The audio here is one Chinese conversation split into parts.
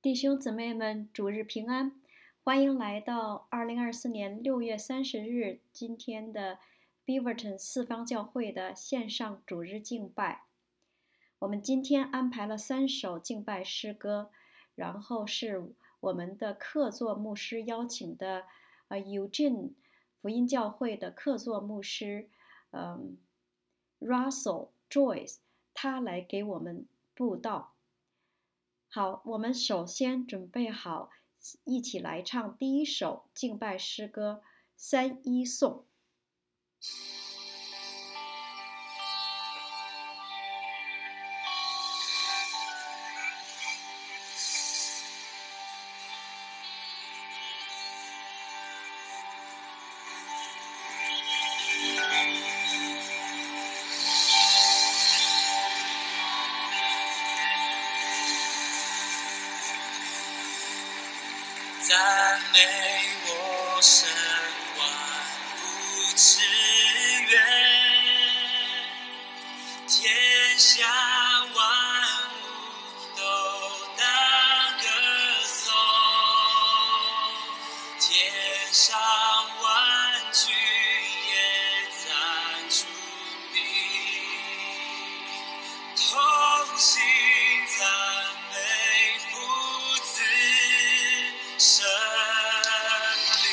弟兄姊妹们，主日平安！欢迎来到2024年6月30日今天的 Beaverton 四方教会的线上主日敬拜。我们今天安排了3首敬拜诗歌，然后是我们的客座牧师邀请的Eugene 福音教会的客座牧师Russell Joyce， 他来给我们布道。好，我们首先准备好，一起来唱第一首敬拜诗歌《3·1颂》。 赞美我神万福之源，天下万物都当歌颂，天上万军也赞主你，同心赞美父子神灵，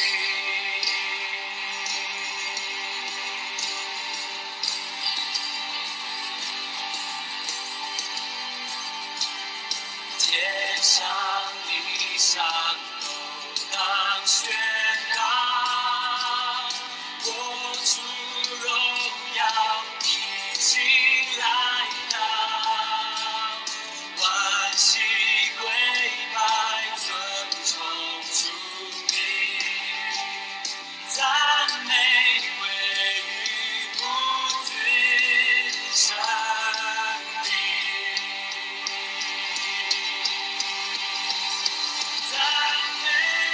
天上地上都当宣告，我主荣耀已经来到，万膝跪拜尊崇主名，赞美归于父子神灵，赞美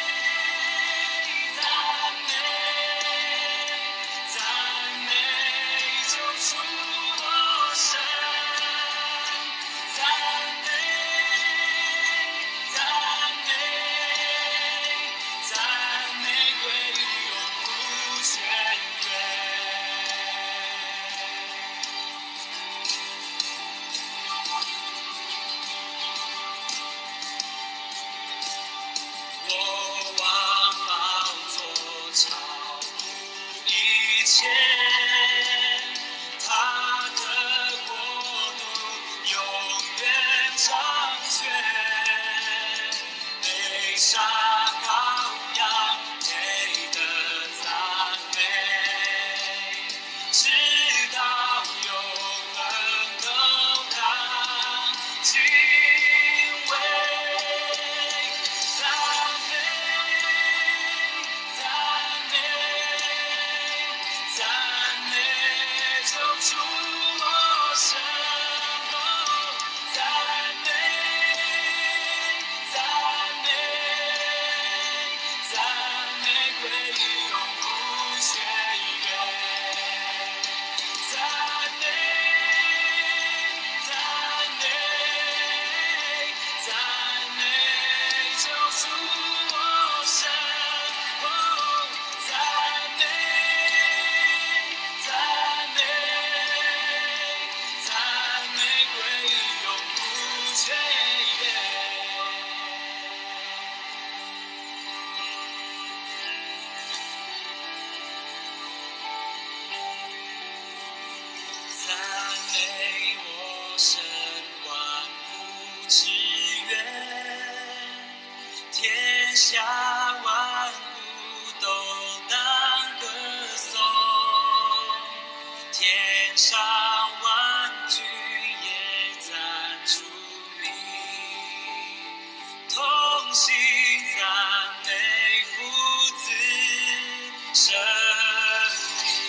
赞美赞美救主我神，赞美赞美赞美归于永不全源。我望宝座超乎一切，他的国度永远掌权，美杀羔羊配的赞美，直到永恒都当敬畏，赞美赞美赞美救主我神，赞美赞美赞美归于永不全源，赞美赞美赞美救主我神，赞美赞美赞美归于永不全源。赞美我神万福之源，天下万物都当歌颂，天上万军也赞主你，同心赞美父子神灵。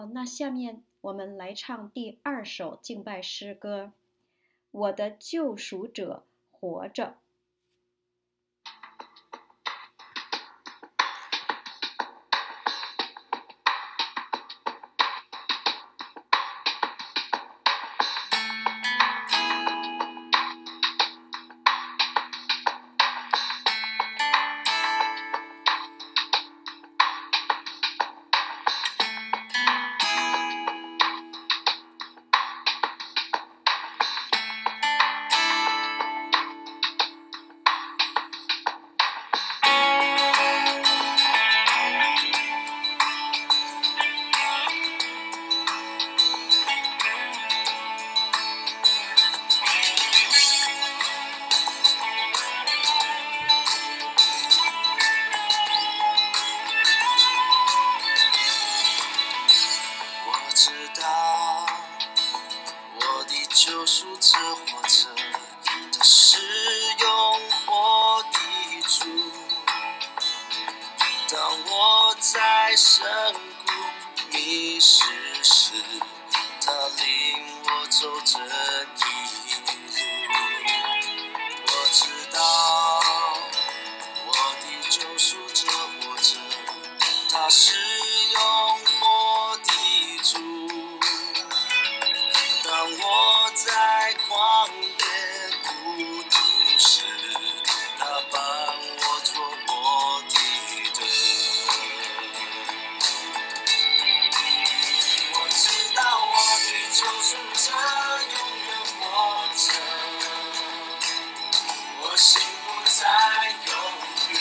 那下面我们来唱第2首敬拜诗歌，我的救赎者活着。 救赎者活着，他是永活的主。当我在深谷迷失时，他领我走这一路。我知道我的救赎者活着，他是永活的主。当我在旷野孤独时，他伴我做我的灯。我知道我的救赎者永远活着，我心不再忧虑。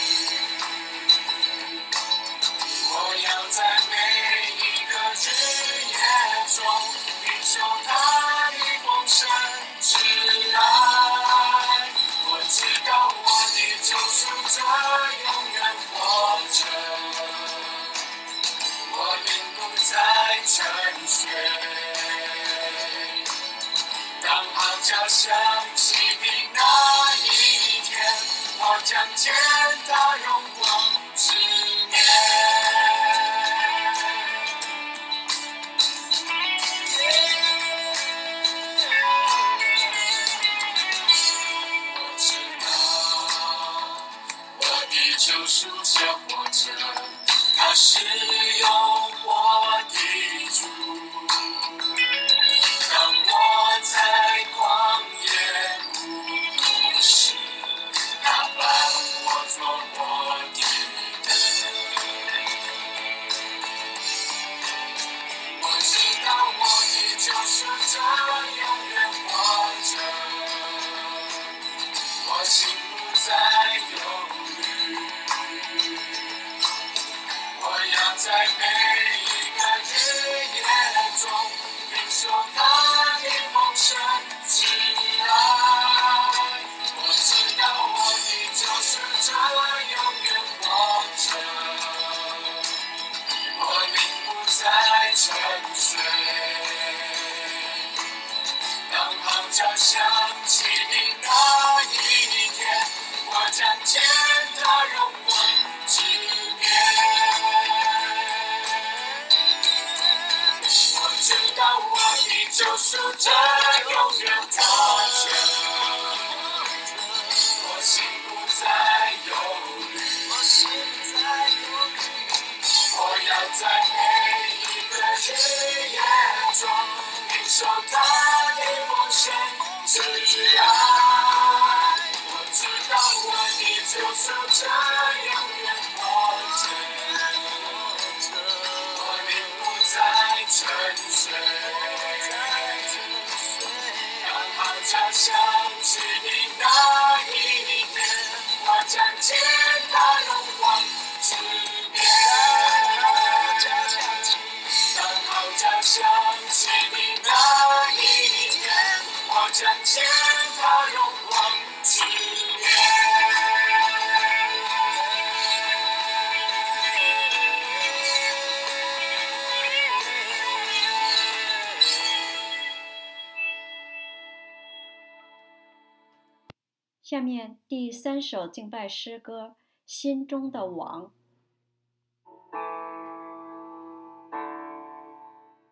我要在每一个日夜中领受他的丰盛之爱。我知道我的救赎者永远活着，我灵不再沉睡。当号角响起的那一天，我将见他荣光之面。救赎者活着，他是永活的主。当我在旷野孤独时，他伴我做我的灯。我知道我的救赎者永远活着，我心不再忧虑。我要在每一个日夜中领受他的丰盛之爱。我知道我的救赎者永远活着，我灵不再沉睡。当号角响起的那一天，我将见他荣光之面。我知道我的救赎者永远活着，我心不再忧虑。我要在每一个日夜中领受他的丰盛之爱。我知道我的救赎者永远活着，我灵不再沉睡。当号角响起的那一天，我将见他荣光之面。当号角响起的那一天，我将见他荣光之面。 下面第3首敬拜诗歌，心中的王。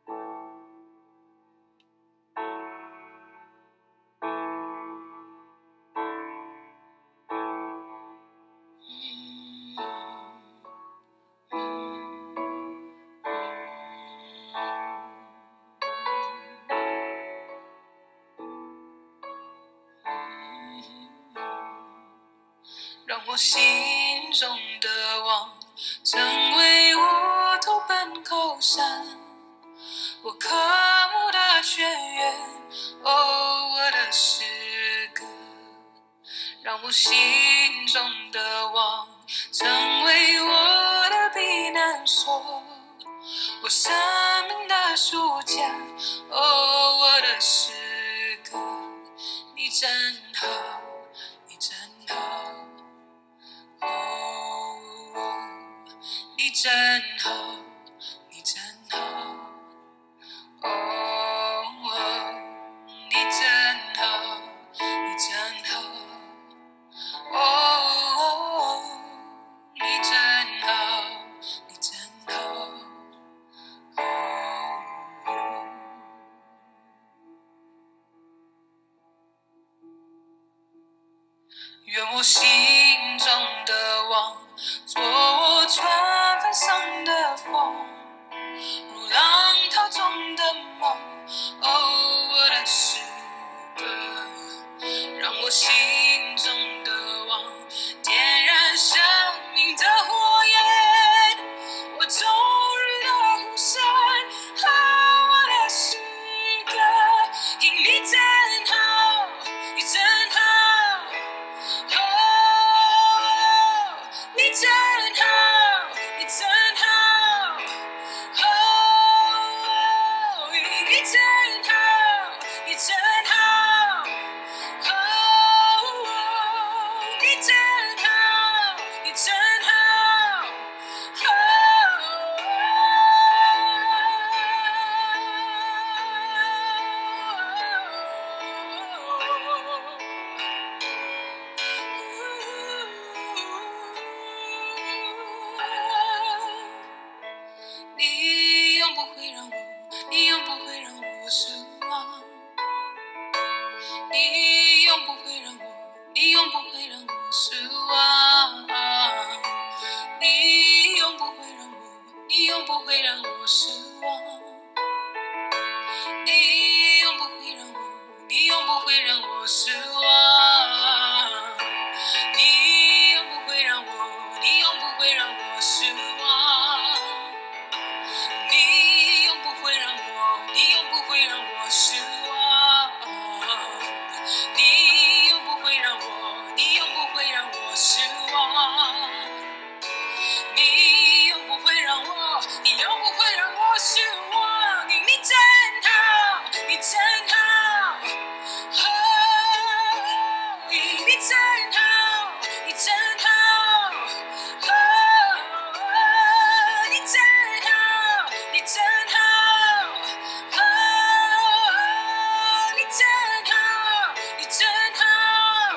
让我心中的王成为我投奔口山，我渴慕的泉源，哦，我的诗歌。让我心中的王成为我的避难所，我生命的暑假，哦，我的诗歌。你真好，你真好，哦，你真好，你真好，哦，你真好，你真好，哦，你真好，你真好，哦。愿我心中的王做我船帆上的风，如浪涛中的梦，哦，我的诗歌。让我心中的王点燃生命的火焰，我终日的呼声，哦，我的诗歌。因你真好，你真好，哦，你真好，你真好，哦，你真好，你真好，哦，你真好，你真好，你永不会让我，你永不会让我失望，你永不会让我，你永不会让我失望，你永不会让我，你永不会让我失望，你永不会让我，你永不会让我失望，你永不会让我，你永不会让我失望，你永不会让我，你永不会让我失望，你永不会让我，你永不会让我失望，你永不会让我，你永不会让我失望，你真好，你真好，哦，你真好，你真好，哦，你真好，你真好，哦，你真好，你真好，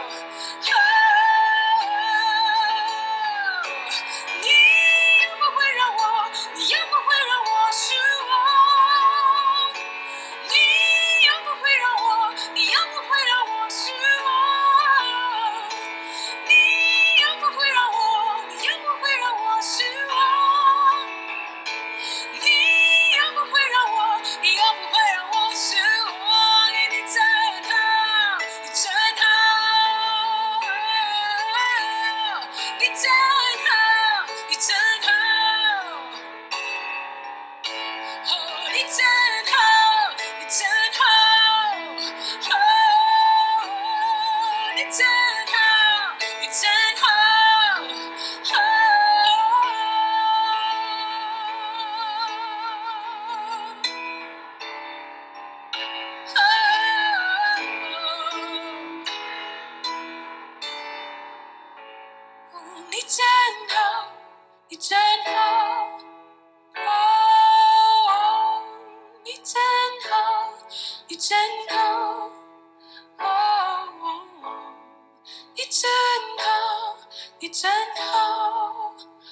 你永不会让我，你永不会让我失望，你永不会让我，你永不会让我失望，你永不会让我，你永不会让我失望，你永不会让我，你永不会让我失望，你真好，你真好，你真好，你真好，哦，你真好，你真好，哦，你真好，你真好，你真好，你真好，哦，你真好，你真好，哦，你真好，你真好，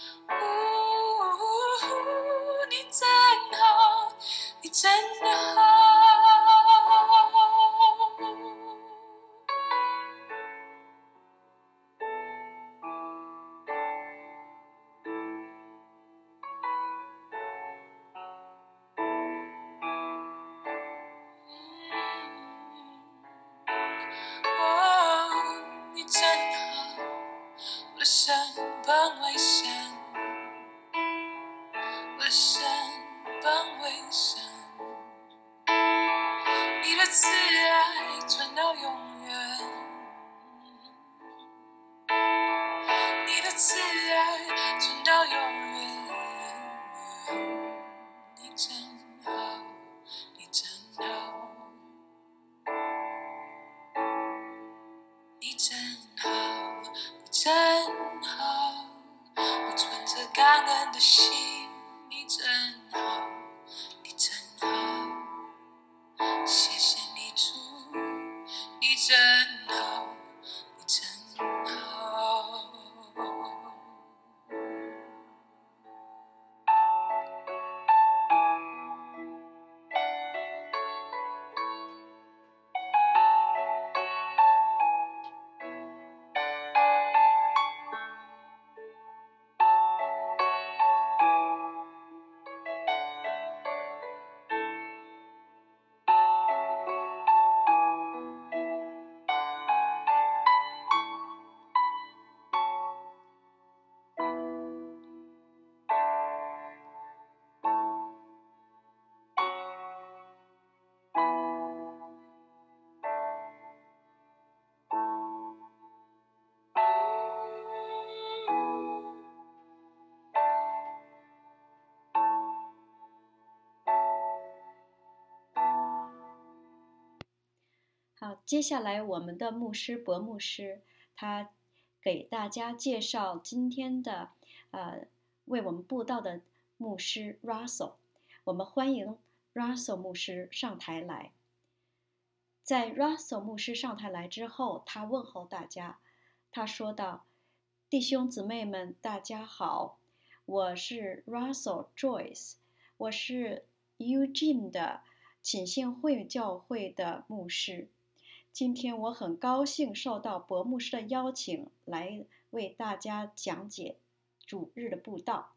你真好，你真好。哦，你真好， 本为神，我的神本为神，你的慈爱存到永远，你的慈爱存到永远，你真好，你真好，你真好，你真好，我存着感恩的心，你真好，你真好，谢谢你主，你真好，你真好。 好，接下来我们的伯牧师，他给大家介绍今天的为我们布道的牧师 Russell。我们欢迎 Russell 牧师上台来。在 Russell 牧师上台来之后，他问候大家，他说道：“弟兄姊妹们，大家好，我是 Russell Joyce， 我是 Eugene 的浸信会教会的牧师。今天我很高兴受到伯牧师的邀请，来为大家讲解主日的布道。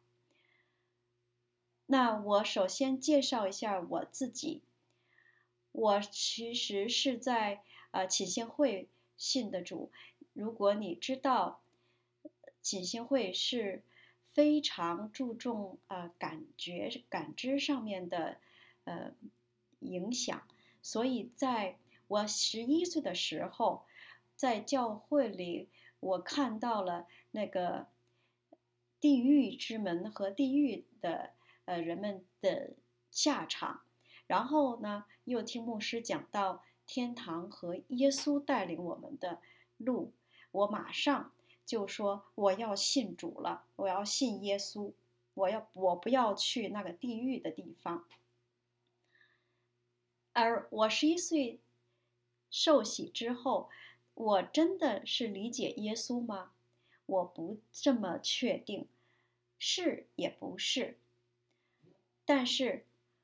那我首先介绍一下我自己，我其实是在浸信会信的主。如果你知道，浸信会是非常注重感知上面的影响，所以在我11岁的时候，在教会里，我看到了那个地狱之门和地狱的人们的下场，然后呢，又听牧师讲到天堂和耶稣带领我们的路，我马上就说我要信主了，我要信耶稣，我不要去那个地狱的地方。而我11岁受洗之后，我真的是理解耶稣吗？我不这么确定，是也不是。但是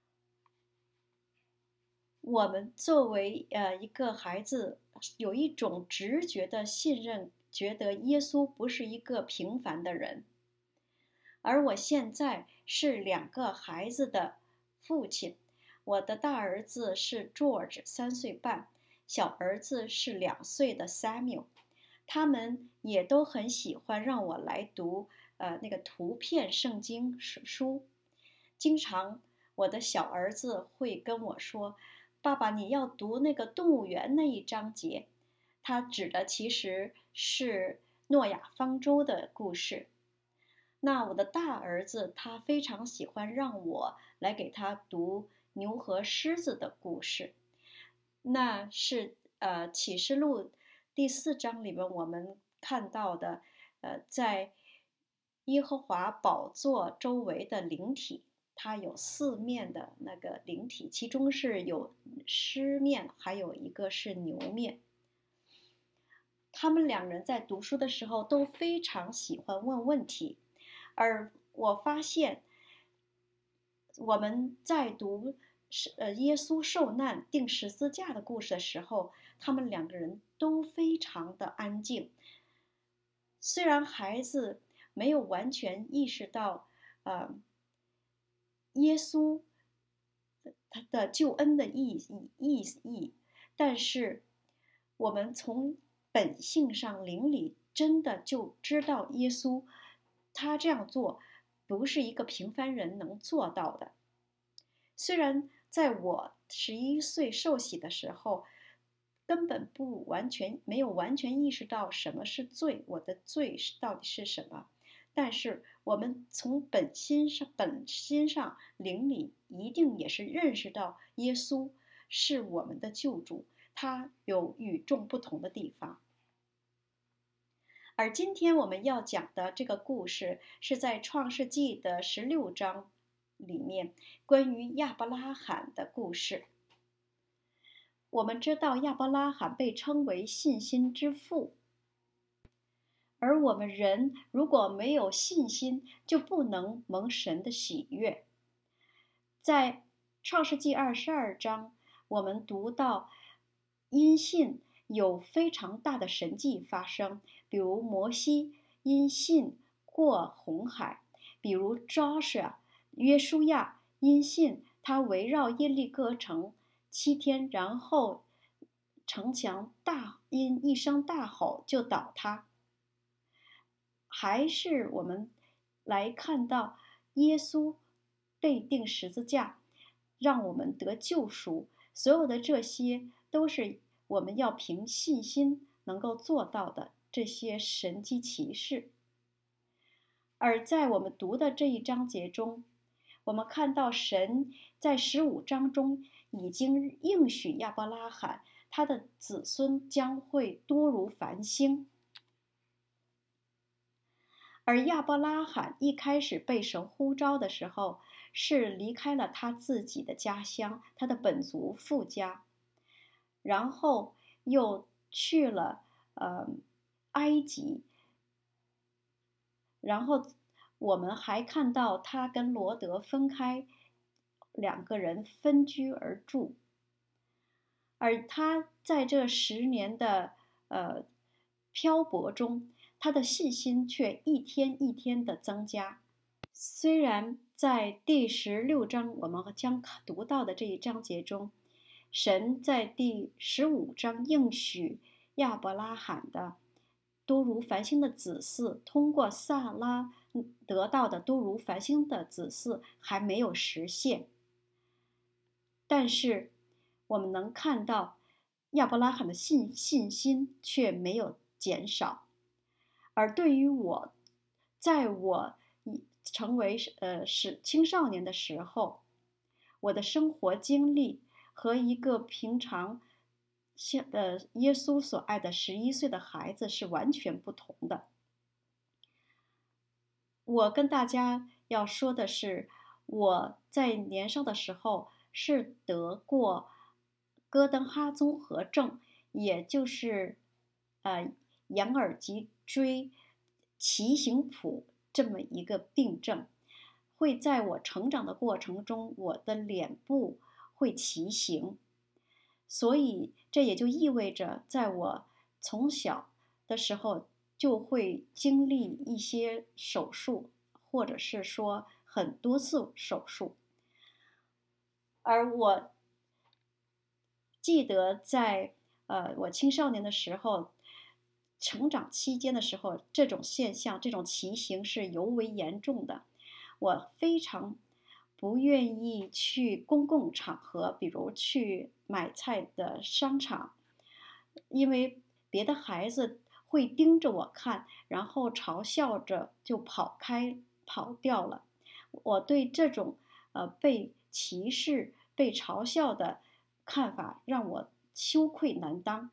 我们作为一个孩子，有一种直觉的信任，觉得耶稣不是一个平凡的人。而我现在是2个孩子的父亲，我的大儿子是 George 3岁半，小儿子是2岁的 Samuel， 他们也都很喜欢让我来读那个图片圣经书。经常我的小儿子会跟我说，爸爸你要读那个动物园那一章节，他指的其实是诺亚方舟的故事。那我的大儿子他非常喜欢让我来给他读牛和狮子的故事，那是启示录第4章里面我们看到的在耶和华宝座周围的灵体，它有4面的那个灵体，其中是有狮面，还有一个是牛面。他们2人在读书的时候都非常喜欢问问题，而我发现我们在读耶稣受难钉十字架的故事的时候，他们2个人都非常的安静。虽然孩子没有完全意识到耶稣他的救恩的意义，但是我们从本性上灵里真的就知道耶稣他这样做不是一个平凡人能做到的。虽然在我11岁受洗的时候，根本没有完全意识到什么是罪，我的罪到底是什么，但是我们从本心上灵里一定也是认识到耶稣是我们的救主，他有与众不同的地方。而今天我们要讲的这个故事是在创世纪的16章里面关于亚伯拉罕的故事。我们知道亚伯拉罕被称为信心之父，而我们人如果没有信心，就不能蒙神的喜悦。在创世纪22章，我们读到因信有非常大的神迹发生，比如摩西因信过红海，比如约书亚因信他围绕耶利哥城7天，然后城墙因一声大吼就倒塌。还是我们来看到耶稣被钉十字架，让我们得救赎，所有的这些都是我们要凭信心能够做到的这些神迹奇事。而在我们读的这一章节中，我们看到神在15章中已经应许亚伯拉罕，他的子孙将会多如繁星。而亚伯拉罕一开始被神呼召的时候，是离开了他自己的家乡，他的本族父家，然后又去了埃及，然后我们还看到他跟罗德分开，2个人分居而住，而他在这10年的漂泊中，他的信心却一天一天的增加。虽然在第16章我们将读到的这一章节中，神在第15章应许亚伯拉罕的多如繁星的子嗣，通过撒拉得到的多如繁星的子嗣还没有实现，但是我们能看到亚伯拉罕的信心却没有减少。而对于我，在我成为青少年的时候，我的生活经历和一个平常耶稣所爱的11岁的孩子是完全不同的。我跟大家要说的是，我在年少的时候是得过戈登哈综合症，也就是眼耳脊椎畸形谱这么一个病症，会在我成长的过程中，我的脸部会畸形，所以这也就意味着在我从小的时候就会经历一些手术，或者是说很多次手术。而我记得在我青少年的时候，成长期间的时候，这种现象，这种畸形是尤为严重的。我非常不愿意去公共场合，比如去买菜的商场，因为别的孩子会盯着我看，然后嘲笑着就跑掉了。我对这种被歧视、被嘲笑的看法让我羞愧难当。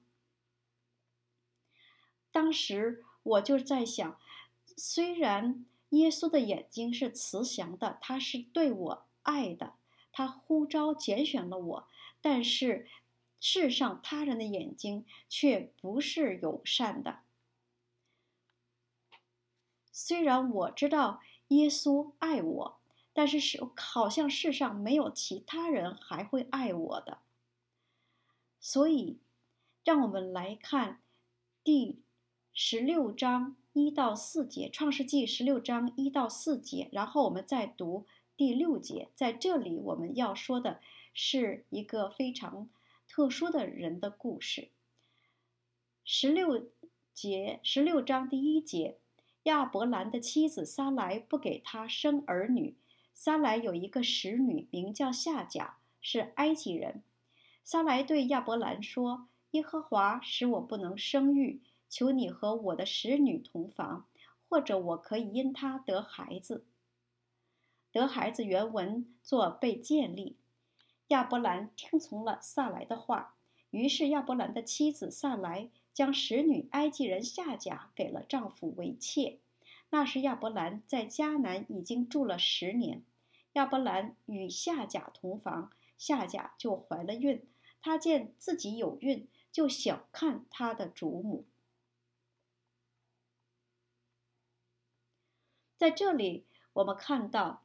当时我就在想，虽然耶稣的眼睛是慈祥的，他是对我爱的，他呼召拣选了我，但是世上他人的眼睛却不是友善的。虽然我知道耶稣爱我，但是好像世上没有其他人还会爱我的。所以让我们来看第16章1到4节，创世纪16章1到4节，然后我们再读第6节。在这里我们要说的是一个非常特殊的人的故事。16章第1节， 亚伯兰的妻子撒莱不给他生儿女。撒莱有一个使女，名叫夏甲，是埃及人。撒莱对亚伯兰说：“耶和华使我不能生育，求你和我的使女同房，或者我可以因她得孩子。”得孩子原文作被建立。亚伯兰听从了撒莱的话，于是亚伯兰的妻子撒莱将使女埃及人夏甲给了丈夫为妾。那时亚伯兰在迦南已经住了10年。亚伯兰与夏甲同房，夏甲就怀了孕。她见自己有孕，就小看她的主母。在这里，我们看到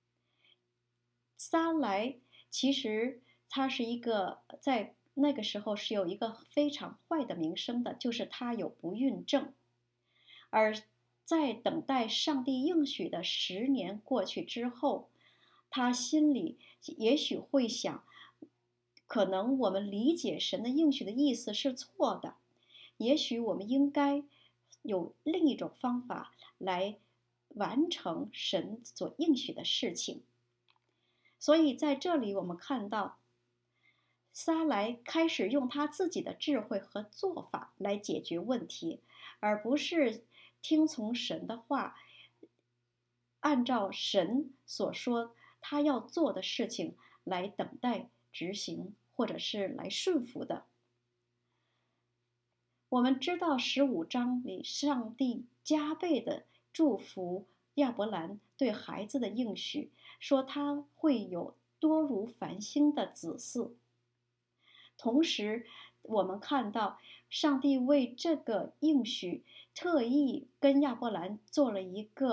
撒莱其实他是一个在那个时候是有一个非常坏的名声的，就是他有不孕症。而在等待上帝应许的10年过去之后，他心里也许会想，可能我们理解神的应许的意思是错的，也许我们应该有另一种方法来完成神所应许的事情。所以在这里我们看到，撒莱开始用他自己的智慧和做法来解决问题，而不是听从神的话，按照神所说他要做的事情来等待执行，或者是来顺服的。我们知道15章里上帝加倍的祝福亚伯兰对孩子的应许，说他会有多如繁星的子嗣。同时我们看到上帝为这个应许特意跟亚伯兰做了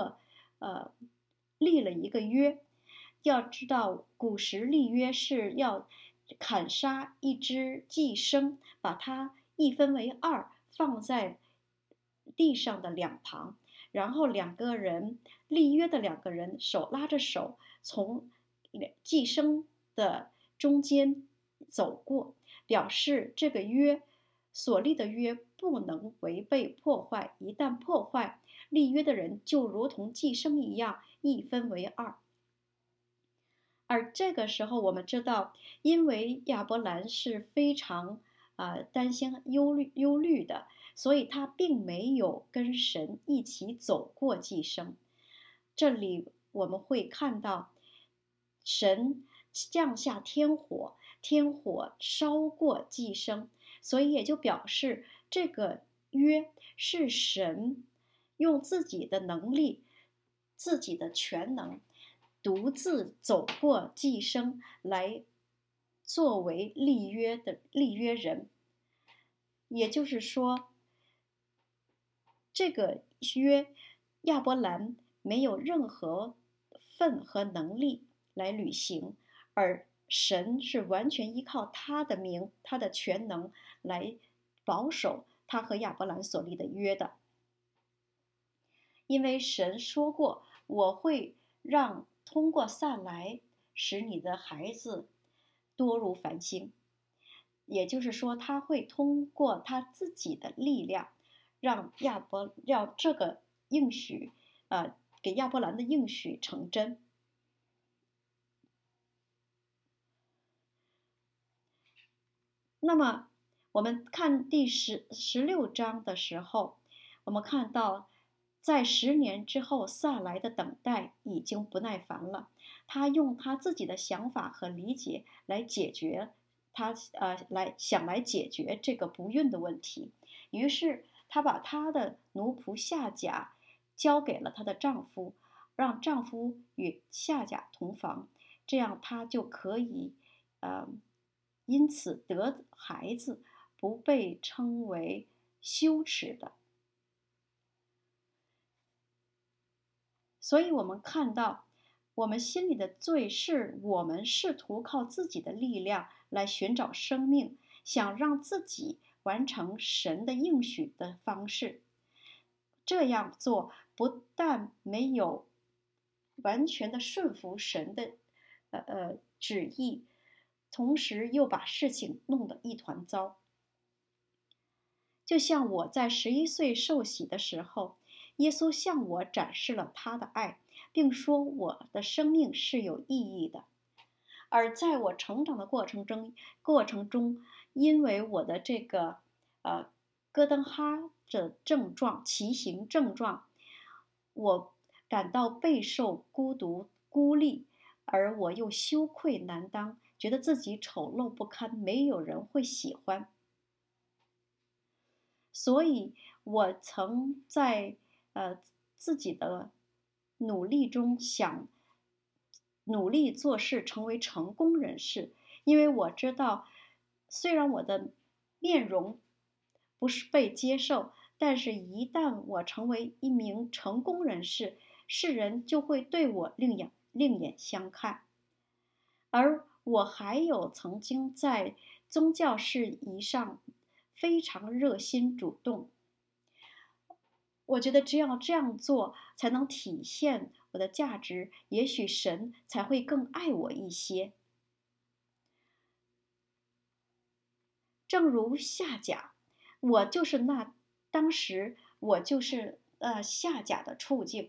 立了一个约。要知道古时立约是要砍杀一只寄生，把它一分为2，放在地上的两旁，然后立约的两个人手拉着手从寄生的中间走过，表示这个所立的约不能违背破坏，一旦破坏，立约的人就如同寄生一样一分为2。而这个时候我们知道，因为亚伯兰是非常担心忧虑的，所以他并没有跟神一起走过寄生。这里我们会看到神降下天火，天火烧过寄生，所以也就表示这个约是神用自己的能力、自己的全能独自走过寄生来作为立约人。也就是说，这个约亚伯兰没有任何份和能力来履行，而神是完全依靠他的名、他的全能来保守他和亚伯兰所立的约的。因为神说过，我会让通过撒莱使你的孩子多如繁星，也就是说他会通过他自己的力量让这个应许给亚伯兰的应许成真。那么我们看第16章的时候，我们看到在10年之后，撒莱的等待已经不耐烦了。他用他自己的想法和理解来解决来解决这个不孕的问题。于是他把他的奴仆夏甲交给了她的丈夫，让丈夫与夏甲同房，这样他就可以因此得孩子，不被称为羞耻的。所以我们看到，我们心里的罪是我们试图靠自己的力量来寻找生命，想让自己完成神的应许的方式。这样做不但没有完全的顺服神的旨意，同时又把事情弄得一团糟。就像我在11岁受洗的时候， 耶稣向我展示了他的爱，并说我的生命是有意义的。而在我成长的过程中，因为我的这个戈登哈的症状、骑行症状，我感到备受孤独、孤立，而我又羞愧难当，觉得自己丑陋不堪，没有人会喜欢。所以，我曾在自己的努力中想努力做事，成为成功人士。因为我知道，虽然我的面容不是被接受，但是一旦我成为一名成功人士，世人就会对我另眼相看。而我还有曾经在宗教事宜上非常热心主动。我觉得只要这样做，才能体现我的价值，也许神才会更爱我一些。正如夏甲，当时我就是夏甲的处境。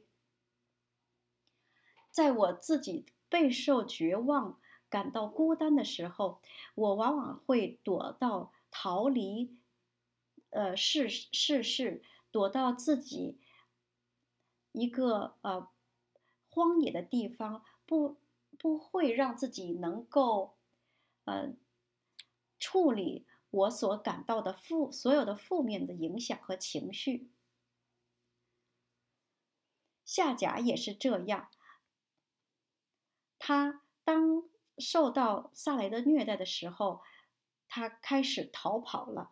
在我自己备受绝望、感到孤单的时候，我往往会逃离世事，躲到自己一个荒野的地方，不会让自己能够处理我所感到的所有的负面的影响和情绪。夏甲也是这样，他当受到撒来的虐待的时候，他开始逃跑了。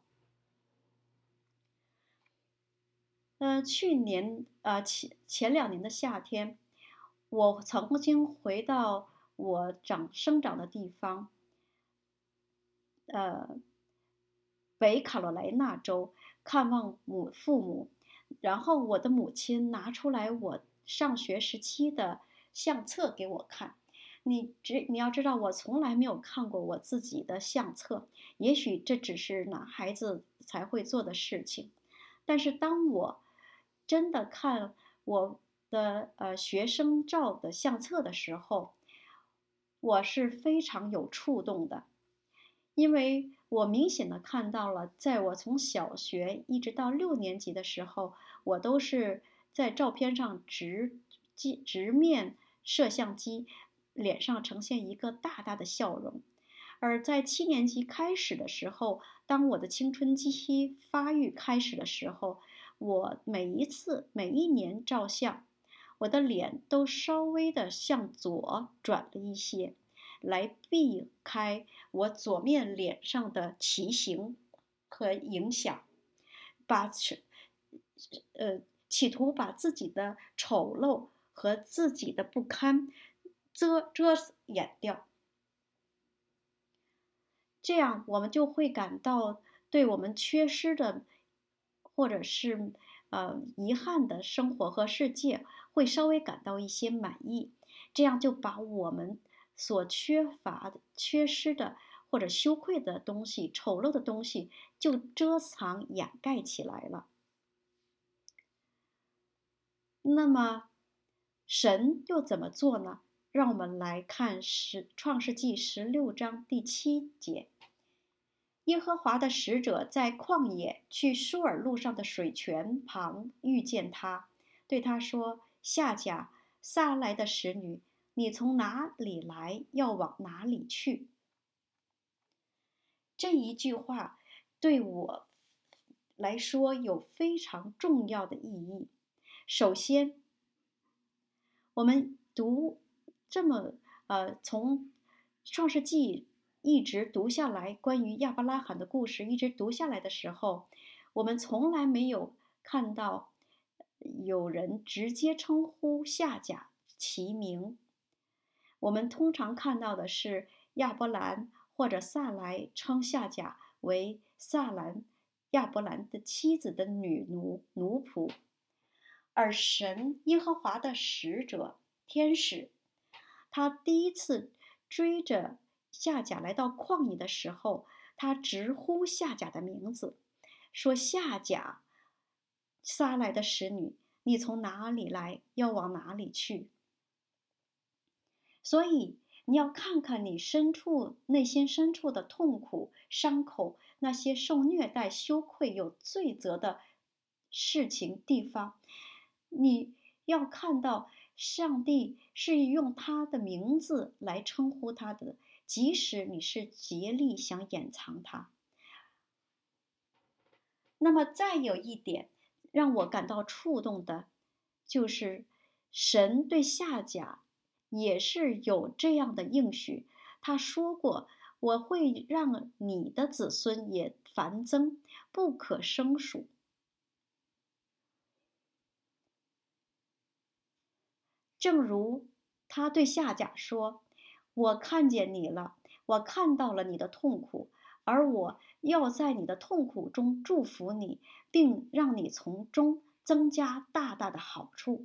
前2年的夏天，我曾经回到我生长的地方，北卡罗来纳州看望父母，然后我的母亲拿出来我上学时期的相册给我看。你要知道，我从来没有看过我自己的相册，也许这只是男孩子才会做的事情。但是当我真的看我的学生照的相册的时候，我是非常有触动的，因为我明显的看到了，在我从小学一直到6年级的时候，我都是在照片上直面摄像机，脸上呈现一个大大的笑容。而在7年级开始的时候，当我的青春期发育开始的时候，我每一年照相，我的脸都稍微的向左转了一些，来避开我左面脸上的畸形和影响，企图把自己的丑陋和自己的不堪遮掩掉。这样我们就会感到对我们缺失的或者是遗憾的生活和世界会稍微感到一些满意，这样就把我们所缺失的或者羞愧的东西、丑陋的东西就遮藏掩盖起来了。那么神又怎么做呢？让我们来看创世纪16章第7节。耶和华的使者在旷野去舒尔路上的水泉旁遇见他，对他说：夏甲，撒来的使女，你从哪里来，要往哪里去？这一句话对我来说有非常重要的意义。首先，我们从创世纪一直读下来，关于亚伯拉罕的故事一直读下来的时候，我们从来没有看到有人直接称呼夏甲其名。我们通常看到的是亚伯兰或者萨来称夏甲为亚伯兰的妻子的奴仆。而神耶和华的使者天使，他第一次追着夏甲来到旷野的时候，他直呼夏甲的名字，说：夏甲，撒来的使女， 你从哪里来，要往哪里去。所以你要看看你内心深处的痛苦、伤口，那些受虐待、羞愧、有罪责的事情地方，你要看到上帝是用他的名字来称呼他的，即使你是竭力想掩藏他。那么再有一点让我感到触动的，就是神对夏甲也是有这样的应许。他说过，我会让你的子孙也繁增，不可胜数。正如他对夏甲说，我看见你了，我看到了你的痛苦，而我要在你的痛苦中祝福你，并让你从中增加大大的好处。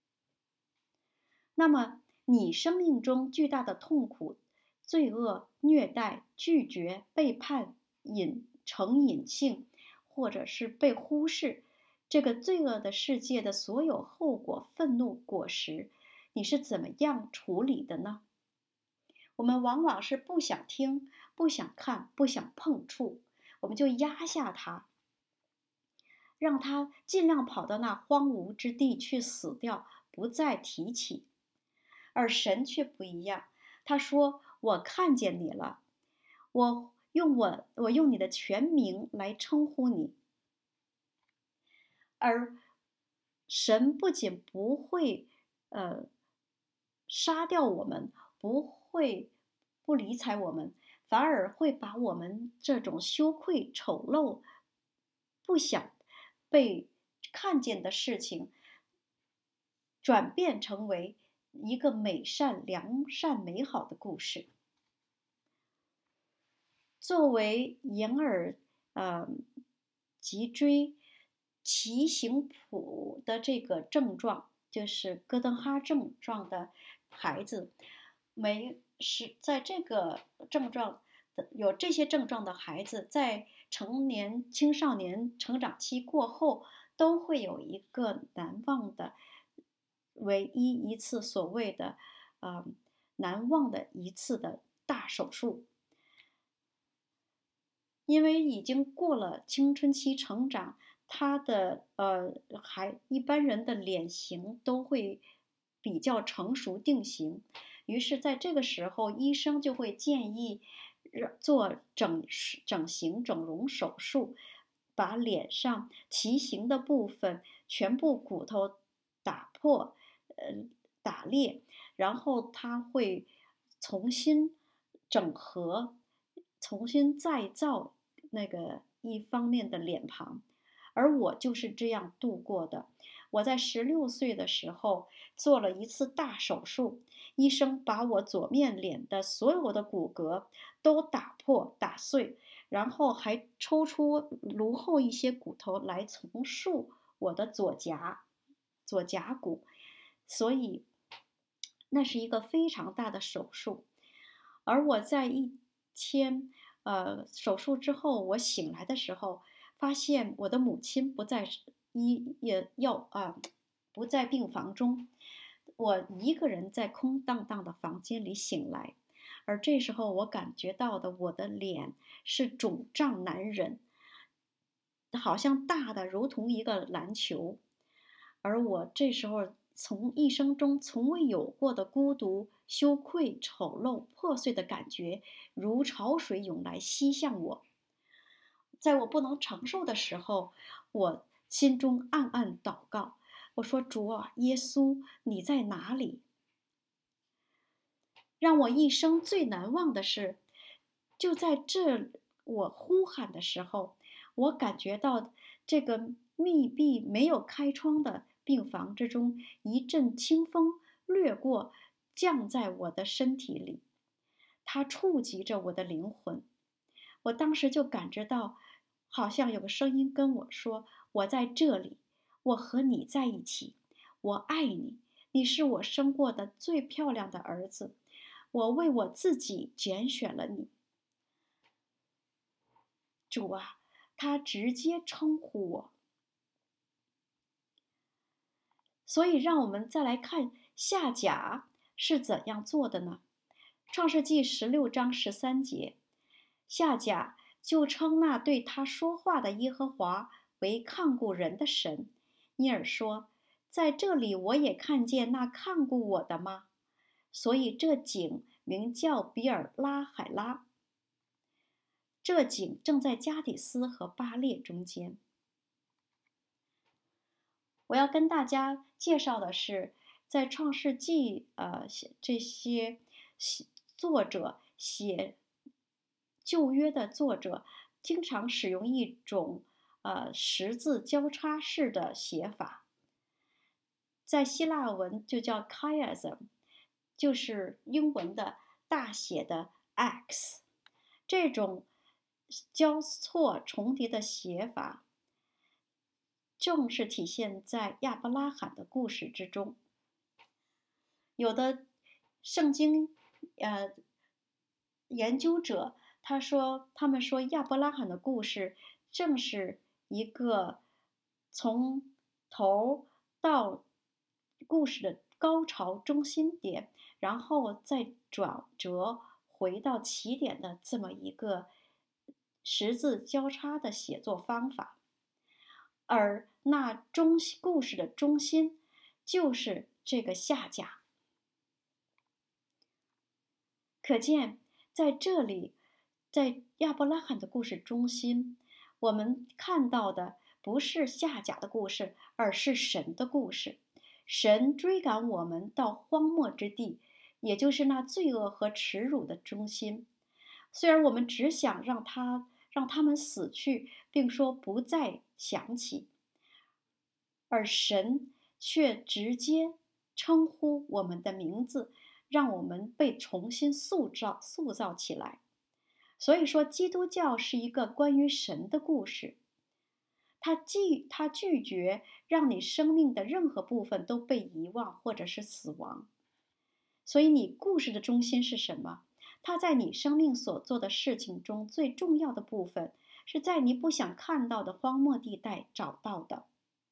那么你生命中巨大的痛苦、罪恶、虐待、拒绝、背叛、成瘾性，或者是被忽视，这个罪恶的世界的所有后果、愤怒果实，你是怎么样处理的呢？我们往往是不想听、不想看、不想碰触，我们就压下它，让它尽量跑到那荒芜之地去死掉，不再提起。而神却不一样，他说：“我看见你了，我用你的全名来称呼你。”而神不仅不会杀掉我们，不会不理睬我们，反而会把我们这种羞愧、丑陋、不想被看见的事情，转变成为一个美善、良善、美好的故事。作为眼耳脊椎骑行谱的这个症状，就是哥德哈症状的孩子，在这个症状有这些症状的孩子，在成年、青少年成长期过后，都会有一个难忘的唯一一次所谓的难忘的一次的大手术。因为已经过了青春期成长，他的一般人的脸型都会比较成熟定型，于是在这个时候，医生就会建议做整形整容手术，把脸上畸形的部分全部骨头打破，打裂，然后他会重新整合，重新再造那个一方面的脸庞。而我就是这样度过的。我在16岁的时候做了一次大手术，医生把我左面脸的所有的骨骼都打破打碎，然后还抽出颅后一些骨头来重塑我的左甲骨，所以那是一个非常大的手术。而我在手术之后，我醒来的时候，发现我的母亲不在病房中，我一个人在空荡荡的房间里醒来。而这时候我感觉到的，我的脸是肿胀难忍，好像大的如同一个篮球。而我这时候从一生中从未有过的孤独、羞愧、丑陋、破碎的感觉，如潮水涌来袭向我。在我不能承受的时候，我心中暗暗祷告，我说：“主啊，耶稣，你在哪里？”让我一生最难忘的是，就在我呼喊的时候，我感觉到这个密闭没有开窗的病房之中，一阵清风掠过，降在我的身体里，它触及着我的灵魂。我当时就感觉到，好像有个声音跟我说：“我在这里，我和你在一起，我爱你，你是我生过的最漂亮的儿子。我为我自己拣选了你。”主啊，他直接称呼我。 所以让我们再来看夏甲是怎样做的呢？创世纪16章13节，夏甲就称那对他说话的耶和华为看顾人的神。尼尔说，在这里我也看见那看顾我的吗？所以这井名叫比尔拉海拉。这井正在加底斯和巴列中间。我要跟大家介绍的是，在创世纪这些作者写旧约的作者经常使用一种十字交叉式的写法，在希腊文就叫 chiasm， 就是英文的大写的 X。 这种交错重叠的写法正是体现在亚伯拉罕的故事之中。有的圣经研究者他们说亚伯拉罕的故事正是一个从头到故事的高潮中心点，然后再转折回到起点的这么一个十字交叉的写作方法。而那故事的中心就是这个夏甲。可见在这里，在亚伯拉罕的故事中心，我们看到的不是夏甲的故事，而是神的故事。神追赶我们到荒漠之地，也就是那罪恶和耻辱的中心。虽然我们只想让他们死去，并说不再想起，而神却直接称呼我们的名字，让我们被重新塑造起来。所以说，基督教是一个关于神的故事。他拒绝让你生命的任何部分都被遗忘或者是死亡。所以你故事的中心是什么？他在你生命所做的事情中最重要的部分，是在你不想看到的荒漠地带找到的。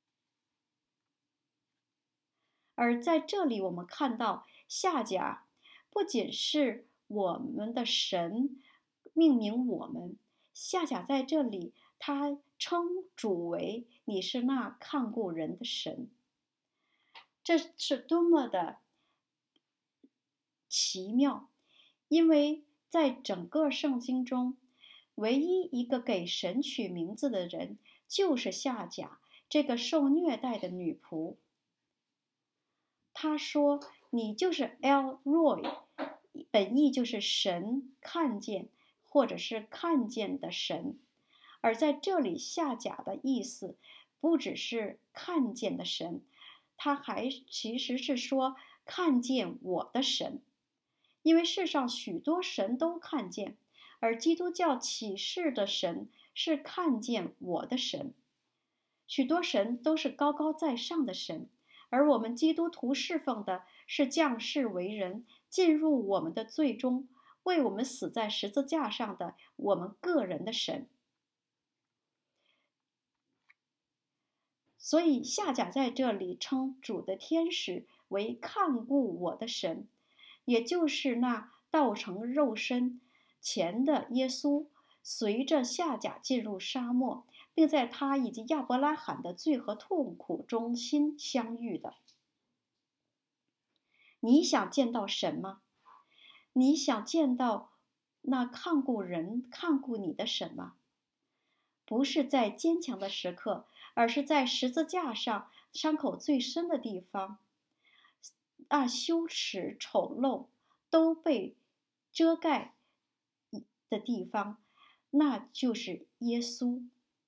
而在这里我们看到夏甲不仅是我们的神命名我们，夏甲在这里他称主为你是那看顾人的神。这是多么的奇妙，因为在整个圣经中，唯一一个给神取名字的人就是夏甲这个受虐待的女仆。他说，你就是 El Roi， 本意就是神看见，或者是看见的神。而在这里，夏甲的意思不只是看见的神，他还其实是说看见我的神。因为世上许多神都看见，而基督教启示的神是看见我的神。许多神都是高高在上的神，而我们基督徒侍奉的是降世为人，进入我们的罪中，为我们死在十字架上的我们个人的神。所以夏甲在这里称主的天使为看顾我的神，也就是那道成肉身前的耶稣，随着夏甲进入沙漠，并在他以及亚伯拉罕的罪和痛苦中心相遇的。你想见到神吗？你想见到那看顾人、看顾你的神吗？不是在坚强的时刻，而是在十字架上伤口最深的地方，羞耻、丑陋都被遮盖的地方，那就是耶稣。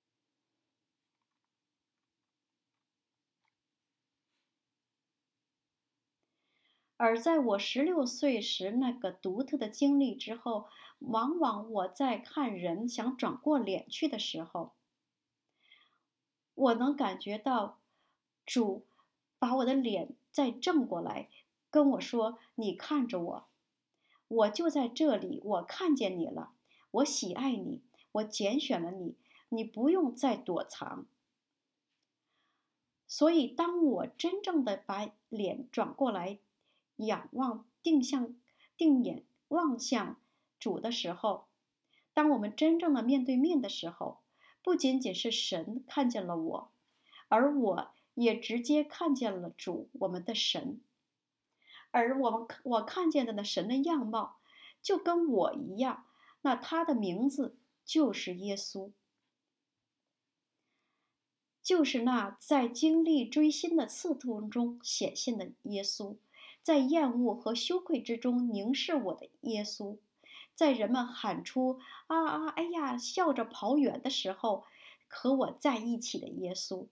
而在我16岁时那个独特的经历之后，往往我在看人想转过脸去的时候，我能感觉到主把我的脸再正过来，跟我说，你看着我，我就在这里，我看见你了，我喜爱你，我拣选了你，你不用再躲藏。 所以，当我真正的把脸转过来，仰望、定眼望向主的时候，当我们真正的面对面的时候，不仅仅是神看见了我，而我也直接看见了主，我们的神。而我看见的神的样貌，就跟我一样，那他的名字就是耶稣。就是那在经历锥心的刺痛中显现的耶稣，在厌恶和羞愧之中凝视我的耶稣，在人们喊出啊啊哎呀笑着跑远的时候，和我在一起的耶稣，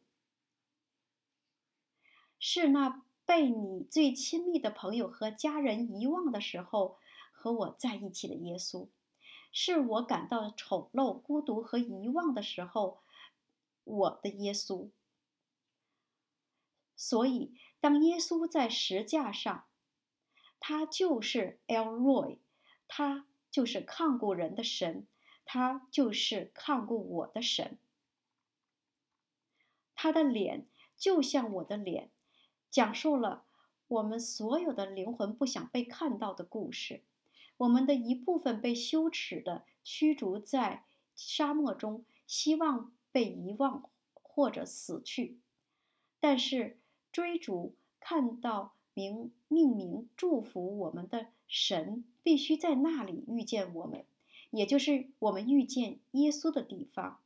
是那被你最亲密的朋友和家人遗忘的时候，和我在一起的耶稣，是我感到丑陋、孤独和遗忘的时候，我的耶稣。所以，当耶稣在石架上，他就是 El Roi， 他就是看顾人的神，他就是看顾我的神。他的脸就像我的脸，讲述了我们所有的灵魂不想被看到的故事。我们的一部分被羞耻地驱逐在沙漠中，希望被遗忘或者死去。但是追逐看到命名祝福我们的神必须在那里遇见我们，也就是我们遇见耶稣的地方。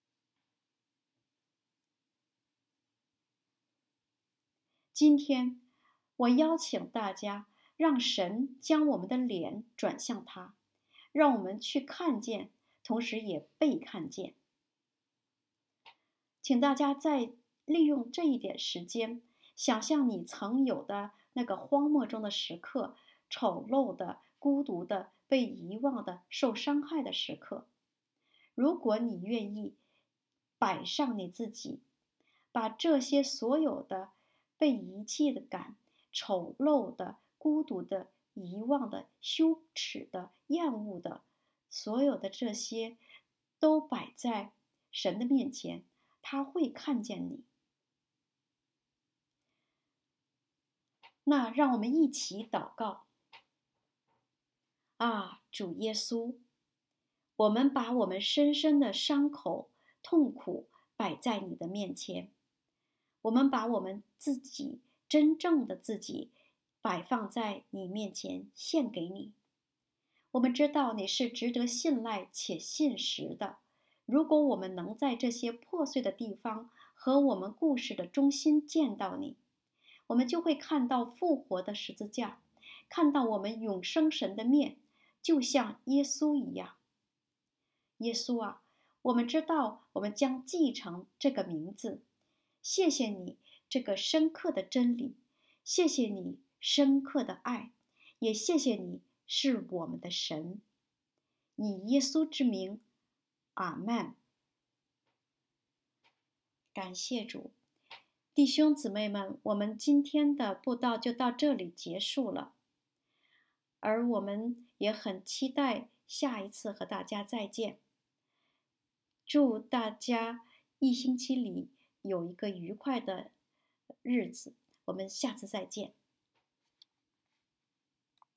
今天我邀请大家，让神将我们的脸转向他，让我们去看见，同时也被看见。请大家再利用这一点时间，想象你曾有的那个荒漠中的时刻，丑陋的、孤独的、被遗忘的、受伤害的时刻。如果你愿意摆上你自己，把这些所有的被遗弃的感、丑陋的、孤独的、遗忘的、羞耻的、厌恶的，所有的这些都摆在神的面前，他会看见你。那让我们一起祷告。啊，主耶稣，我们把我们深深的伤口、痛苦摆在你的面前，我们把我们自己真正的自己摆放在你面前，献给你。我们知道你是值得信赖且信实的。如果我们能在这些破碎的地方和我们故事的中心见到你，我们就会看到复活的十字架，看到我们永生神的面，就像耶稣一样。耶稣啊，我们知道我们将继承这个名字。谢谢你这个深刻的真理，谢谢你深刻的爱，也谢谢你是我们的神。以耶稣之名，阿们。感谢主。弟兄姊妹们，我们今天的布道就到这里结束了，而我们也很期待下一次和大家再见。祝大家一星期里有一个愉快的日子，我们下次再见。